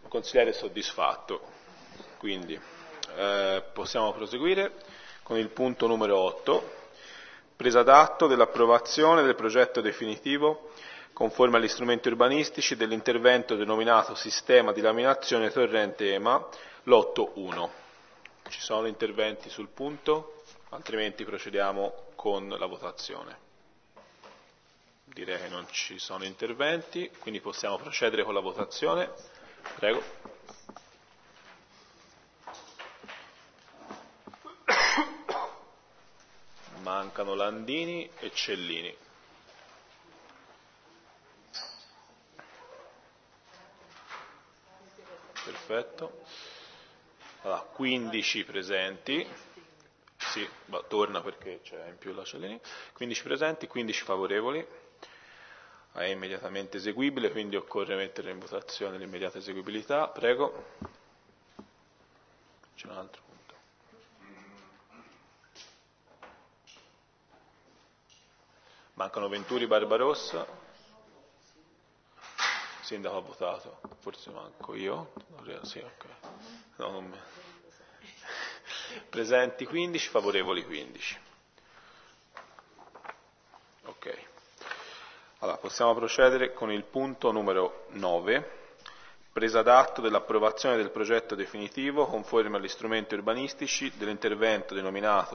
consigliere è soddisfatto, quindi possiamo proseguire con il punto numero 8, presa d'atto dell'approvazione del progetto definitivo conforme agli strumenti urbanistici dell'intervento denominato Sistema di laminazione torrente EMA, lotto 1. Ci sono interventi sul punto? Altrimenti procediamo con la votazione. Direi che non ci sono interventi, quindi possiamo procedere con la votazione. Prego. Mancano Landini e Cellini. Perfetto. Allora, 15 presenti. Sì, torna perché c'è in più la Cellini. 15 presenti, 15 favorevoli. È immediatamente eseguibile, quindi occorre mettere in votazione l'immediata eseguibilità. Prego. C'è un altro punto. Mancano Venturi, Barbarossa. Il sindaco ha votato. Forse manco io. Sì, ok. No, non me. Presenti 15, favorevoli 15. Ok. Allora, possiamo procedere con il punto numero 9, presa d'atto dell'approvazione del progetto definitivo conforme agli strumenti urbanistici dell'intervento denominato